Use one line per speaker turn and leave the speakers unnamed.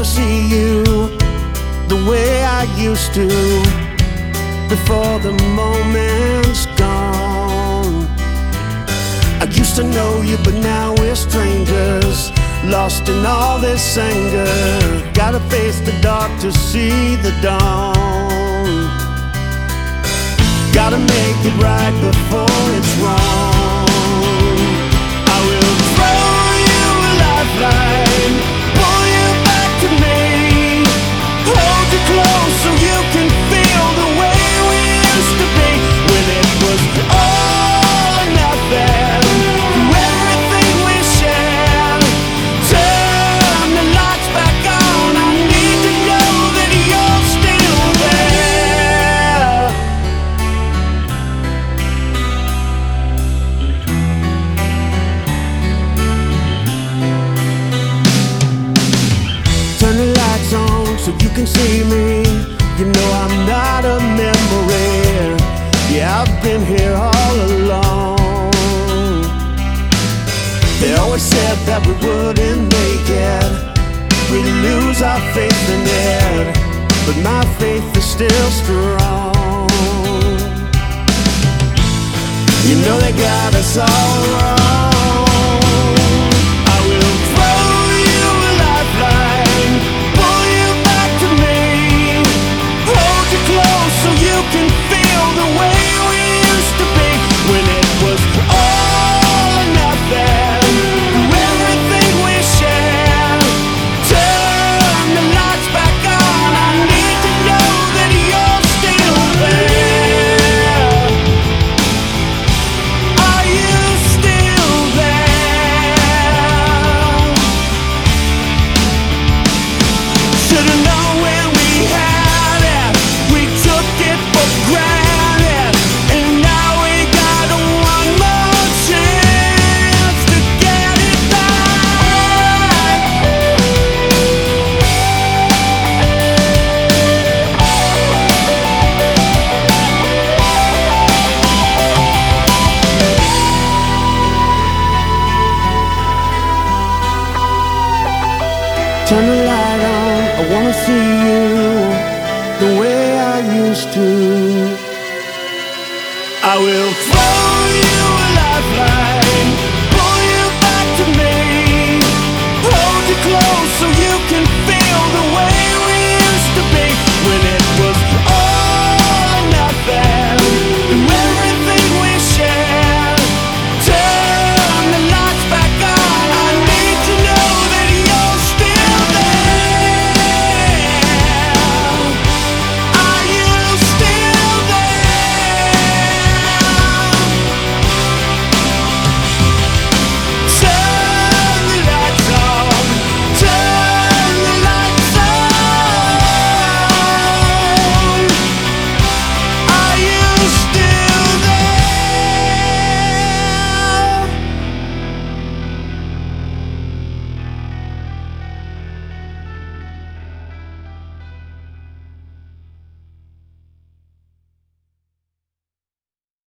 wanna see you the way I used to before the moment's gone. I used to know you, but now we're strangers, lost in all this anger. Gotta face the dark to see the dawn. Gotta make it right before it's wrong. I will throw you a lifeline, pull you back to me, hold you close so you can feel the way we used to be, when it was all or nothing, through everything we shared. Turn the lights back on, I need to know that you're still there. Turn the lights on so you can see me. You know I'm not a memory. Yeah, I've been here all along. They always said that we wouldn't make it, we'd lose our faith in it, but my faith is still strong. You know they got us all wrong.